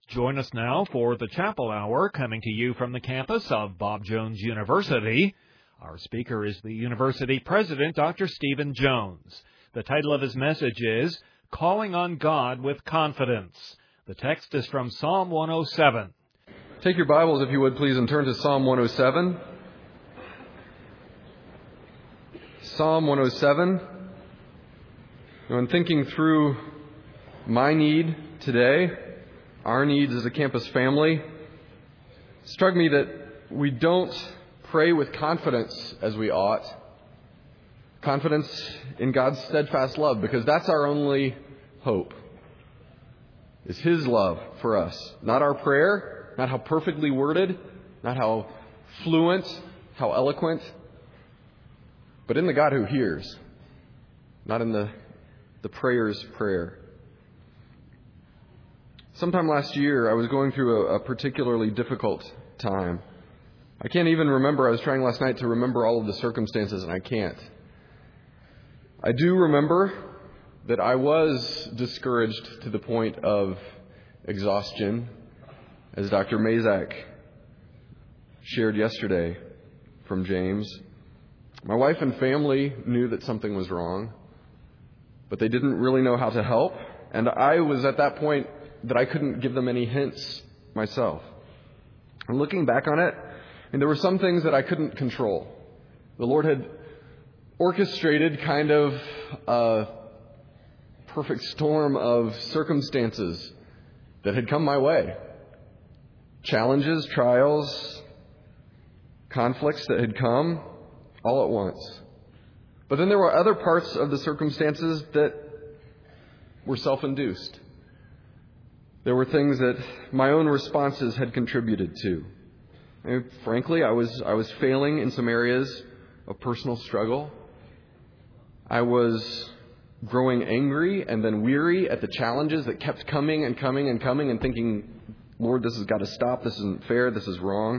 Join us now for the Chapel Hour, coming to you from the campus of Bob Jones University. Our speaker is the university president, Dr. Stephen Jones. The title of his message is Calling on God with Confidence. The text is from Psalm 107. Take your Bibles, if you would, please, and turn to Psalm 107. Psalm 107. When thinking through my need today, our needs as a campus family, it struck me that we don't pray with confidence as we ought. Confidence in God's steadfast love, because that's our only hope. Is His love for us. Not our prayer, not how perfectly worded, not how fluent, how eloquent, but in the God who hears, not in the prayer's prayer. Sometime last year, I was going through a particularly difficult time. I can't even remember. I was trying last night to remember all of the circumstances, and I can't. I do remember that I was discouraged to the point of exhaustion, as Dr. Mazak shared yesterday from James. My wife and family knew that something was wrong, but they didn't really know how to help. And I was at that point that I couldn't give them any hints myself. And looking back on it, there were some things that I couldn't control. The Lord had orchestrated kind of a perfect storm of circumstances that had come my way. Challenges, trials, conflicts that had come all at once. But then there were other parts of the circumstances that were self-induced. There were things that my own responses had contributed to. And frankly, I was failing in some areas of personal struggle. I was growing angry and then weary at the challenges that kept coming and coming and coming, and thinking, Lord, this has got to stop. This isn't fair. This is wrong.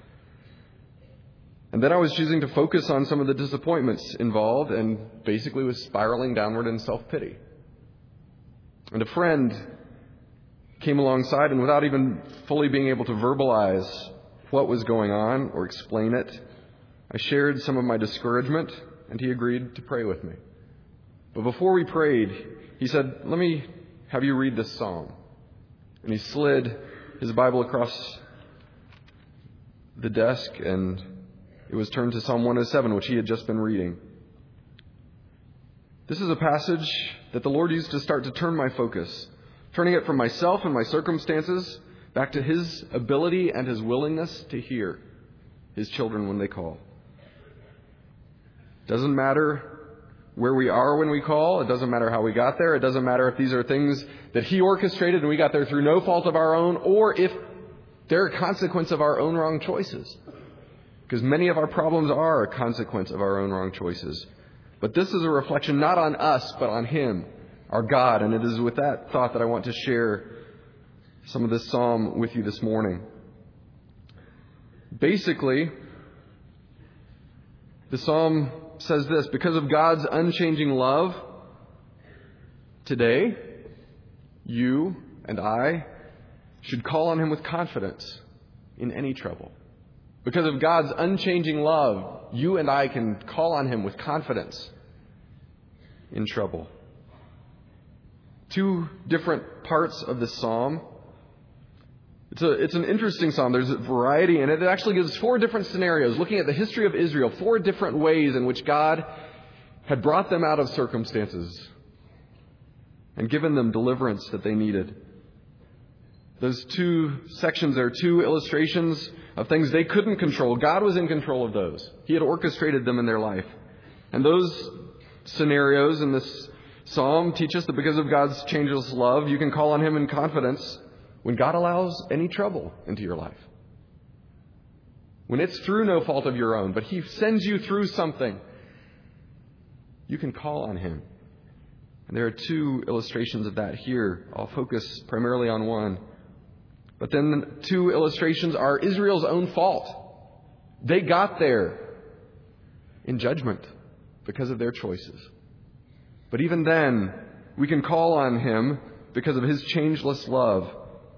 And then I was choosing to focus on some of the disappointments involved, and basically was spiraling downward in self-pity. And a friend came alongside, and without even fully being able to verbalize what was going on or explain it, I shared some of my discouragement, and he agreed to pray with me. But before we prayed, he said, let me have you read this psalm. And he slid his Bible across the desk, and it was turned to Psalm 107, which he had just been reading. This is a passage that the Lord used to start to turn my focus, turning it from myself and my circumstances back to His ability and His willingness to hear His children when they call. It doesn't matter where we are when we call. It doesn't matter how we got there. It doesn't matter if these are things that He orchestrated and we got there through no fault of our own, or if they're a consequence of our own wrong choices. Because many of our problems are a consequence of our own wrong choices. But this is a reflection not on us, but on Him, our God. And it is with that thought that I want to share some of this psalm with you this morning. Basically, the psalm says this: because of God's unchanging love, today, you and I should call on Him with confidence in any trouble. Because of God's unchanging love, you and I can call on Him with confidence in trouble. Two different parts of this psalm. It's an interesting psalm. There's a variety in it. It actually gives 4 different scenarios, looking at the history of Israel, 4 different ways in which God had brought them out of circumstances and given them deliverance that they needed. Those 2 sections are 2 illustrations of things they couldn't control. God was in control of those. He had orchestrated them in their life. And those scenarios in this psalm teach us that because of God's changeless love, you can call on Him in confidence when God allows any trouble into your life. When it's through no fault of your own, but He sends you through something, you can call on Him. And there are 2 illustrations of that here. I'll focus primarily on one. But then 2 illustrations are Israel's own fault. They got there in judgment because of their choices. But even then, we can call on Him because of His changeless love.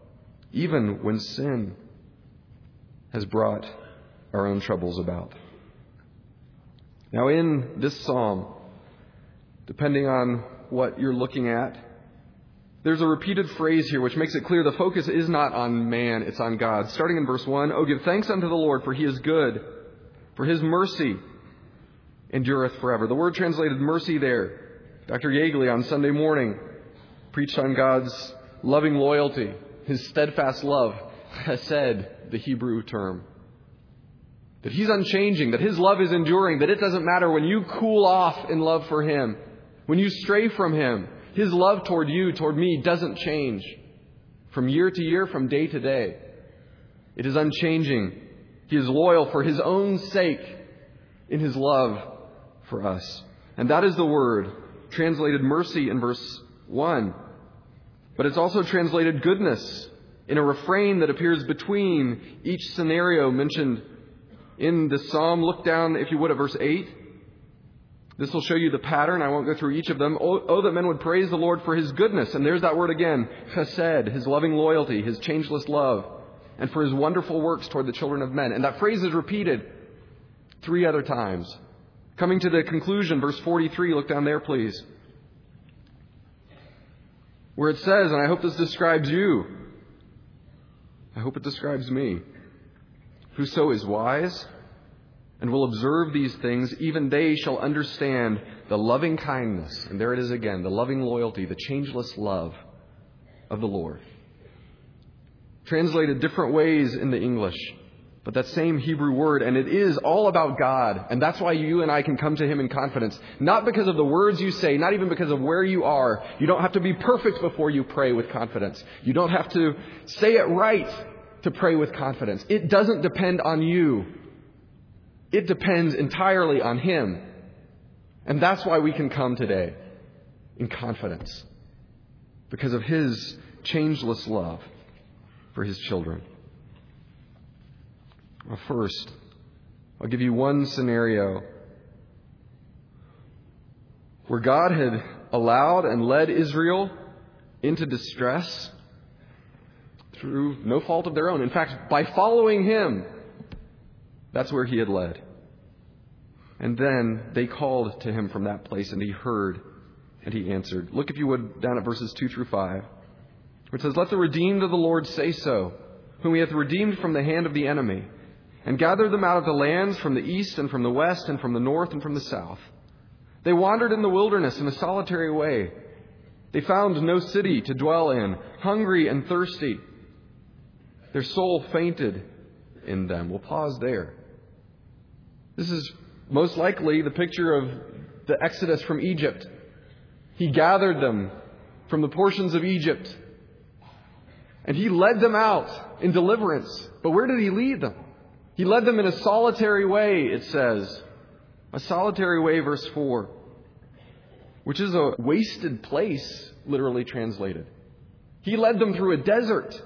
even when sin has brought our own troubles about. Now, in this psalm, depending on what you're looking at, there's a repeated phrase here which makes it clear the focus is not on man, it's on God. Starting in verse 1, "Oh, give thanks unto the Lord, for He is good, for His mercy endureth forever." The word translated mercy there, Dr. Yeagley on Sunday morning preached on God's loving loyalty, His steadfast love, chesed, the Hebrew term. That He's unchanging, that His love is enduring, that it doesn't matter when you cool off in love for Him, when you stray from Him, His love toward you, toward me, doesn't change from year to year, from day to day. It is unchanging. He is loyal for His own sake in His love for us. And that is the word translated mercy in verse 1. But it's also translated goodness in a refrain that appears between each scenario mentioned in the psalm. Look down, if you would, at verse 8. This will show you the pattern. I won't go through each of them. Oh, that men would praise the Lord for His goodness. And there's that word again, chesed, His loving loyalty, His changeless love, and for His wonderful works toward the children of men. And that phrase is repeated 3 other times. Coming to the conclusion, verse 43, look down there, please, where it says, and I hope this describes you, I hope it describes me, "Whoso is wise and will observe these things, even they shall understand the loving kindness," and there it is again, the loving loyalty, the changeless love of the Lord. Translated different ways in the English, but that same Hebrew word, and it is all about God. And that's why you and I can come to Him in confidence. Not because of the words you say, not even because of where you are. You don't have to be perfect before you pray with confidence. You don't have to say it right to pray with confidence. It doesn't depend on you. It depends entirely on Him. And that's why we can come today in confidence, because of His changeless love for His children. Well, first, I'll give you one scenario where God had allowed and led Israel into distress through no fault of their own. In fact, by following Him, that's where He had led. And then they called to Him from that place, and He heard and He answered. Look, if you would, down at verses 2 through 5, where it says, "Let the redeemed of the Lord say so, whom He hath redeemed from the hand of the enemy, and gathered them out of the lands from the east and from the west and from the north and from the south. They wandered in the wilderness in a solitary way. They found no city to dwell in, hungry and thirsty. Their soul fainted in them." We'll pause there. This is most likely the picture of the Exodus from Egypt. He gathered them from the portions of Egypt, and He led them out in deliverance. But where did He lead them? He led them in a solitary way, it says. A solitary way, verse 4, which is a wasted place, literally translated. He led them through a desert.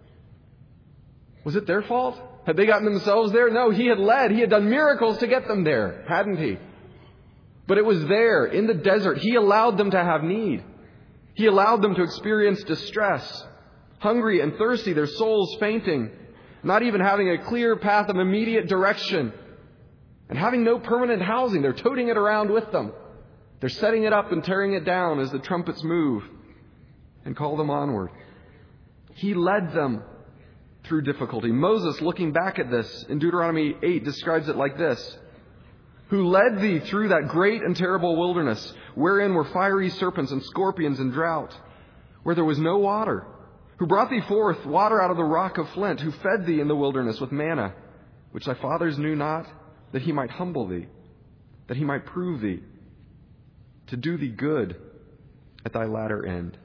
Was it their fault? Had they gotten themselves there? No, He had led. He had done miracles to get them there, hadn't He? But it was there, in the desert. He allowed them to have need. He allowed them to experience distress, hungry and thirsty, their souls fainting, not even having a clear path of immediate direction, and having no permanent housing. They're toting it around with them. They're setting it up and tearing it down as the trumpets move and call them onward. He led them through difficulty. Moses, looking back at this in Deuteronomy 8, describes it like this: "Who led thee through that great and terrible wilderness, wherein were fiery serpents and scorpions and drought, where there was no water, who brought thee forth water out of the rock of flint, who fed thee in the wilderness with manna, which thy fathers knew not, that He might humble thee, that He might prove thee, to do thee good at thy latter end."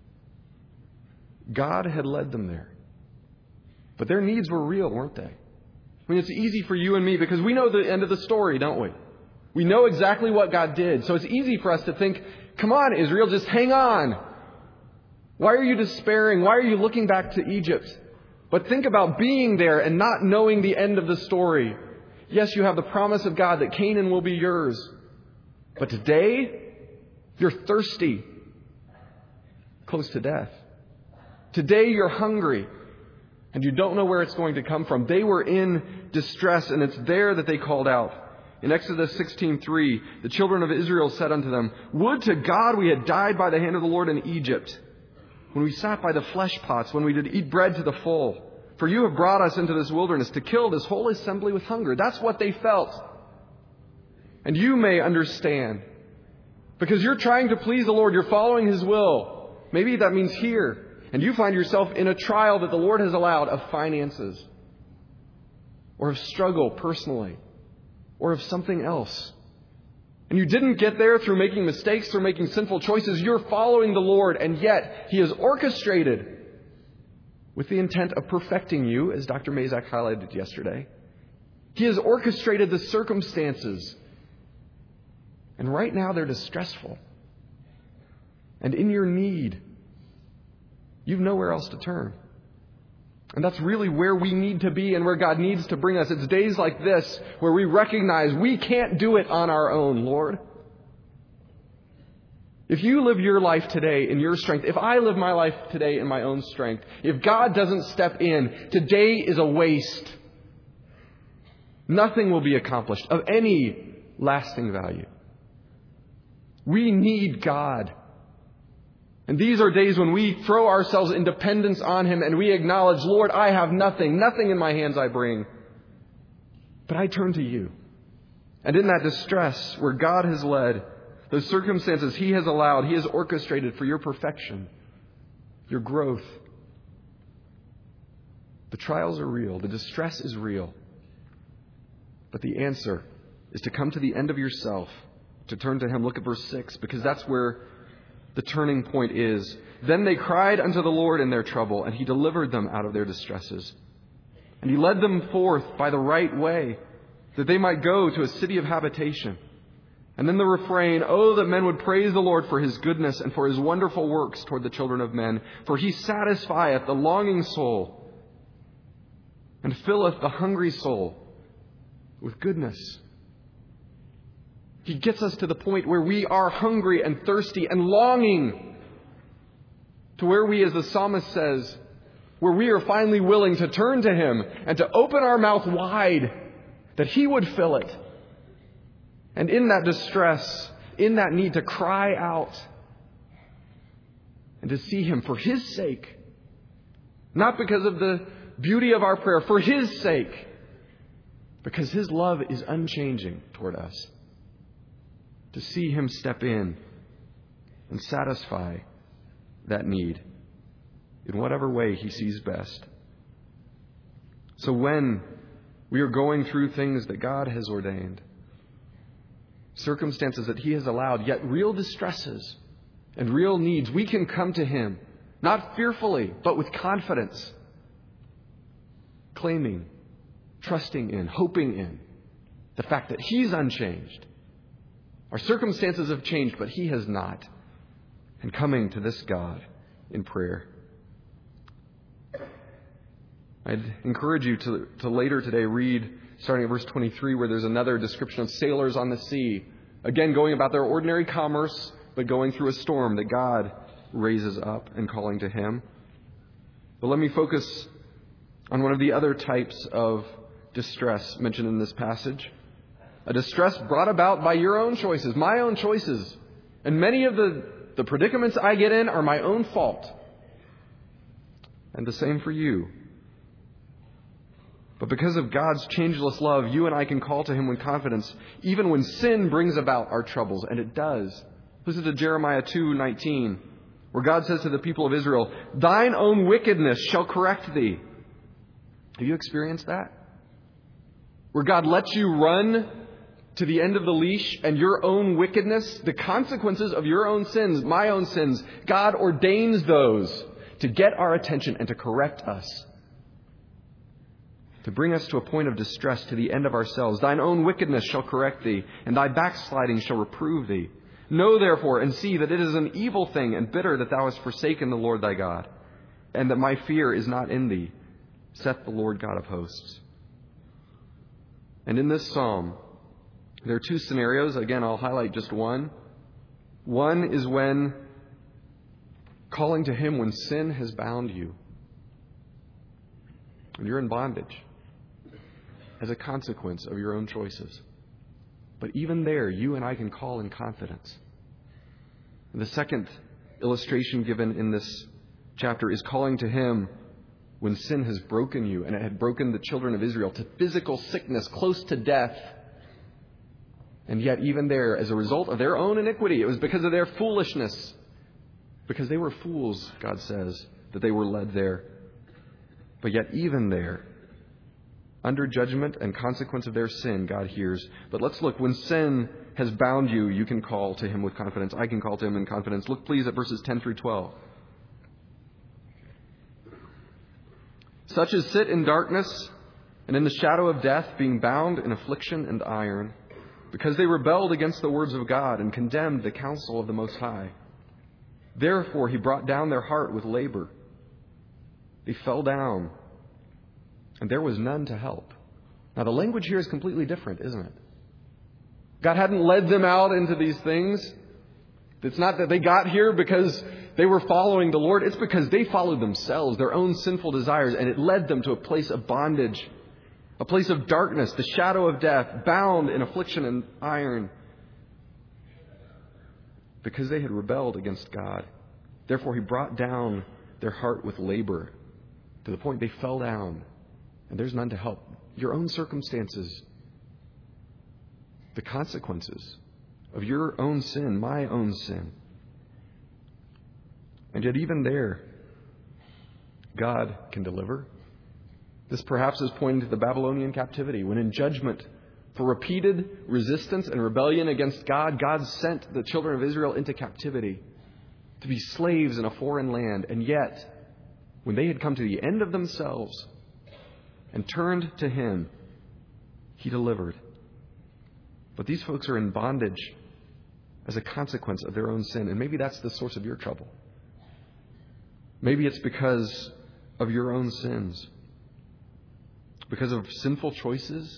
God had led them there. But their needs were real, weren't they? I mean, it's easy for you and me because we know the end of the story, don't we? We know exactly what God did. So it's easy for us to think, come on, Israel, just hang on. Why are you despairing? Why are you looking back to Egypt? But think about being there and not knowing the end of the story. Yes, you have the promise of God that Canaan will be yours. But today, you're thirsty, close to death. Today, you're hungry. and you don't know where it's going to come from. They were in distress, and it's there that they called out. In Exodus 16:3, the children of Israel said unto them, "Would to God we had died by the hand of the Lord in Egypt, when we sat by the flesh pots, when we did eat bread to the full. For you have brought us into this wilderness to kill this whole assembly with hunger." That's what they felt. And you may understand, because you're trying to please the Lord, you're following His will. Maybe that means here. And you find yourself in a trial that the Lord has allowed of finances, or of struggle personally, or of something else. And you didn't get there through making mistakes, through making sinful choices. You're following the Lord, and yet He has orchestrated with the intent of perfecting you, as Dr. Mazak highlighted yesterday. He has orchestrated the circumstances. And right now they're distressful. And in your need, you've nowhere else to turn. And that's really where we need to be and where God needs to bring us. It's days like this where we recognize we can't do it on our own, Lord. If you live your life today in your strength, if I live my life today in my own strength, if God doesn't step in, today is a waste. Nothing will be accomplished of any lasting value. We need God. And these are days when we throw ourselves in dependence on Him and we acknowledge, Lord, I have nothing. Nothing in my hands I bring. But I turn to You. And in that distress where God has led, those circumstances He has allowed, He has orchestrated for your perfection, your growth. The trials are real. The distress is real. But the answer is to come to the end of yourself, to turn to Him. Look at verse 6, because that's where the turning point is. Then they cried unto the Lord in their trouble, and He delivered them out of their distresses. And He led them forth by the right way, that they might go to a city of habitation. And then the refrain, "Oh, that men would praise the Lord for His goodness and for His wonderful works toward the children of men. For He satisfieth the longing soul, and filleth the hungry soul with goodness." He gets us to the point where we are hungry and thirsty and longing, to where we, as the psalmist says, where we are finally willing to turn to Him and to open our mouth wide, that He would fill it. And in that distress, in that need, to cry out and to see Him for His sake. Not because of the beauty of our prayer, for His sake. Because His love is unchanging toward us. To see Him step in and satisfy that need in whatever way He sees best. So when we are going through things that God has ordained, circumstances that He has allowed, yet real distresses and real needs, we can come to Him, not fearfully, but with confidence, claiming, trusting in, hoping in the fact that He's unchanged. Our circumstances have changed, but He has not. And coming to this God in prayer. I'd encourage you to later today read, starting at verse 23, where there's another description of sailors on the sea. Again, going about their ordinary commerce, but going through a storm that God raises up and calling to Him. But let me focus on one of the other types of distress mentioned in this passage. A distress brought about by your own choices, my own choices. And many of the predicaments I get in are my own fault. And the same for you. But because of God's changeless love, you and I can call to Him with confidence, even when sin brings about our troubles. And it does. Listen to Jeremiah 2:19, where God says to the people of Israel, "Thine own wickedness shall correct thee." Have you experienced that? Where God lets you run to the end of the leash, and your own wickedness, the consequences of your own sins, my own sins, God ordains those to get our attention and to correct us. To bring us to a point of distress, to the end of ourselves. "Thine own wickedness shall correct thee, and thy backsliding shall reprove thee. Know therefore and see that it is an evil thing and bitter that thou hast forsaken the Lord thy God, and that my fear is not in thee, saith the Lord God of hosts." And in this psalm, there are two scenarios. Again, I'll highlight just one. One is when calling to Him when sin has bound you. And you're in bondage as a consequence of your own choices. But even there, you and I can call in confidence. And the second illustration given in this chapter is calling to Him when sin has broken you, and it had broken the children of Israel to physical sickness, close to death. And yet even there, as a result of their own iniquity, it was because of their foolishness. Because they were fools, God says, that they were led there. But yet even there, under judgment and consequence of their sin, God hears. But let's look. When sin has bound you, you can call to Him with confidence. I can call to Him in confidence. Look, please, at verses 10 through 12. Such as sit in darkness and in the shadow of death, being bound in affliction and iron, because they rebelled against the words of God and condemned the counsel of the Most High. Therefore He brought down their heart with labor. They fell down, and there was none to help. Now, the language here is completely different, isn't it? God hadn't led them out into these things. It's not that they got here because they were following the Lord. It's because they followed themselves, their own sinful desires, and it led them to a place of bondage, a place of darkness, the shadow of death, bound in affliction and iron, because they had rebelled against God. Therefore, He brought down their heart with labor, to the point they fell down, and there's none to help. Your own circumstances, the consequences of your own sin, my own sin. And yet even there, God can deliver. This perhaps is pointing to the Babylonian captivity, when in judgment for repeated resistance and rebellion against God, God sent the children of Israel into captivity to be slaves in a foreign land. And yet, when they had come to the end of themselves and turned to Him, He delivered. But these folks are in bondage as a consequence of their own sin. And maybe that's the source of your trouble. Maybe it's because of your own sins. Because of sinful choices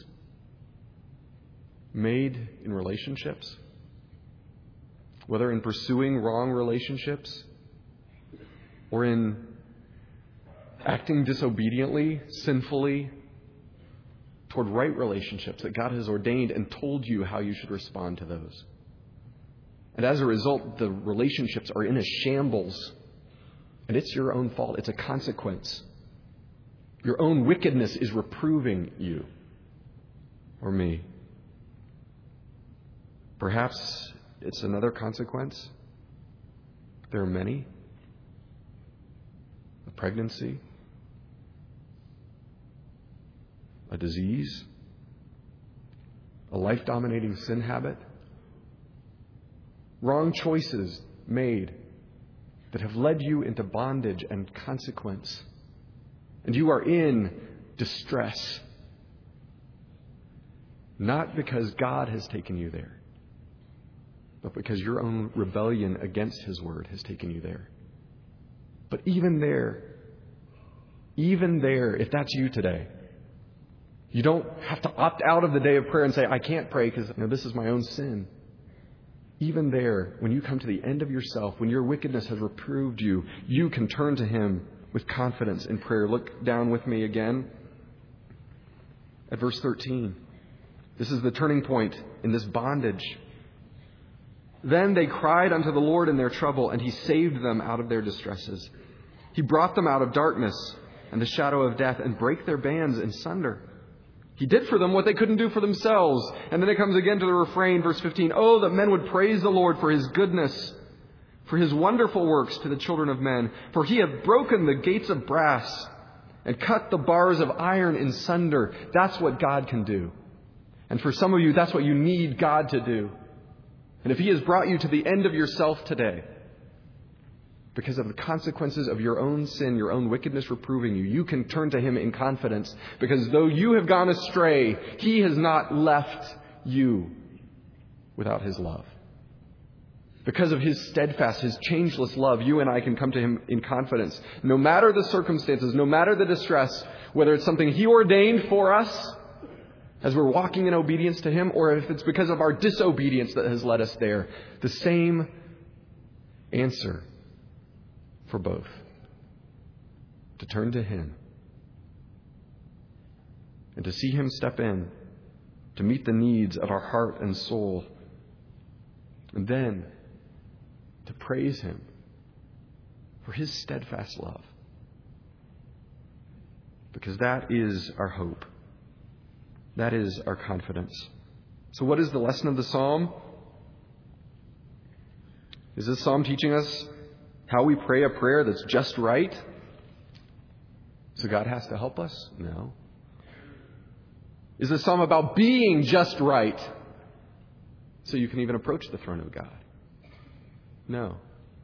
made in relationships. Whether in pursuing wrong relationships or in acting disobediently, sinfully toward right relationships that God has ordained and told you how you should respond to those. And as a result, the relationships are in a shambles. And it's your own fault. It's a consequence. Your own wickedness is reproving you or me. Perhaps it's another consequence. There are many. A pregnancy. A disease. A life-dominating sin habit. Wrong choices made that have led you into bondage and consequence. And you are in distress. Not because God has taken you there, but because your own rebellion against His word has taken you there. But even there, if that's you today, you don't have to opt out of the day of prayer and say, I can't pray because this is my own sin. Even there, when you come to the end of yourself, when your wickedness has reproved you, you can turn to Him with confidence in prayer. Look down with me again at verse 13. This is the turning point in this bondage. Then they cried unto the Lord in their trouble, and He saved them out of their distresses. He brought them out of darkness and the shadow of death, and brake their bands in sunder. He did for them what they couldn't do for themselves. And then it comes again to the refrain, verse 15. Oh, that men would praise the Lord for His goodness, for His wonderful works to the children of men. For He hath broken the gates of brass and cut the bars of iron in sunder. That's what God can do. And for some of you, that's what you need God to do. And if He has brought you to the end of yourself today, because of the consequences of your own sin, your own wickedness reproving you, you can turn to Him in confidence. Because though you have gone astray, He has not left you without His love. Because of His steadfast, His changeless love, you and I can come to Him in confidence. No matter the circumstances, no matter the distress, whether it's something He ordained for us as we're walking in obedience to Him, or if it's because of our disobedience that has led us there, the same answer for both. To turn to Him and to see Him step in, to meet the needs of our heart and soul, and then to praise Him for His steadfast love. Because that is our hope. That is our confidence. So what is the lesson of the psalm? Is this psalm teaching us how we pray a prayer that's just right? So God has to help us? No. Is this psalm about being just right so you can even approach the throne of God? No.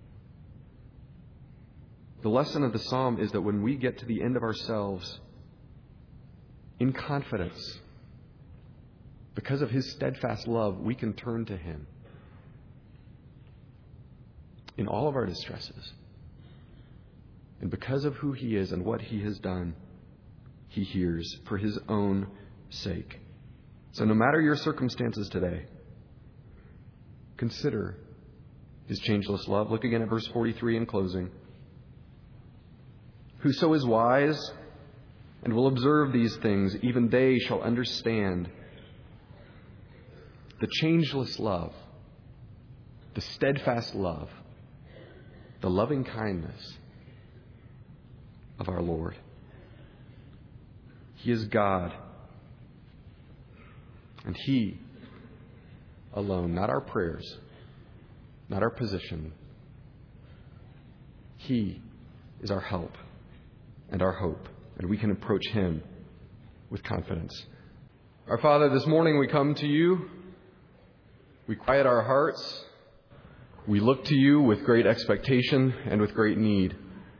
The lesson of the psalm is that when we get to the end of ourselves, in confidence, because of His steadfast love, we can turn to Him in all of our distresses. And because of who He is and what He has done, He hears for His own sake. So no matter your circumstances today, consider His changeless love. Look again at verse 43 in closing. Whoso is wise and will observe these things, even they shall understand the changeless love, the steadfast love, the loving kindness of our Lord. He is God, and He alone, not our prayers, not our position. He is our help and our hope, and we can approach Him with confidence. Our Father, this morning we come to You. We quiet our hearts. We look to You with great expectation and with great need.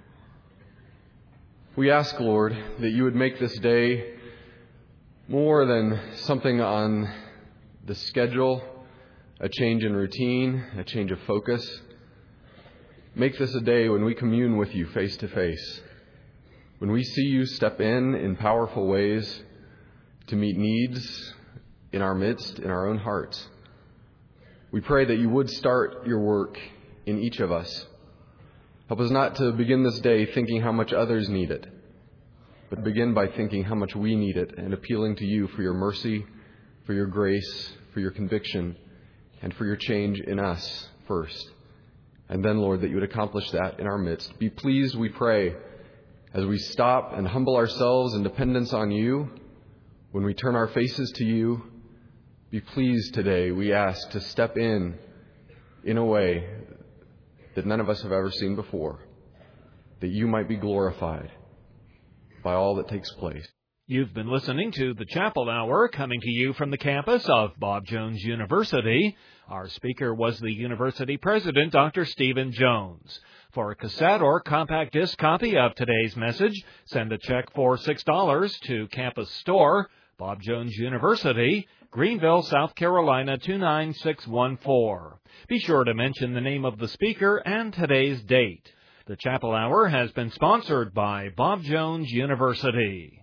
We ask, Lord, that You would make this day more than something on the schedule, a change in routine, a change of focus. Make this a day when we commune with You face to face, when we see You step in powerful ways to meet needs in our midst, in our own hearts. We pray that You would start Your work in each of us. Help us not to begin this day thinking how much others need it, but begin by thinking how much we need it and appealing to You for Your mercy, for Your grace, for Your conviction, and for Your change in us first. And then, Lord, that You would accomplish that in our midst. Be pleased, we pray, as we stop and humble ourselves in dependence on You, when we turn our faces to You. Be pleased today, we ask, to step in a way that none of us have ever seen before, that You might be glorified by all that takes place. You've been listening to the Chapel Hour, coming to you from the campus of Bob Jones University. Our speaker was the university president, Dr. Stephen Jones. For a cassette or compact disc copy of today's message, send a check for $6 to Campus Store, Bob Jones University, Greenville, South Carolina 29614. Be sure to mention the name of the speaker and today's date. The Chapel Hour has been sponsored by Bob Jones University.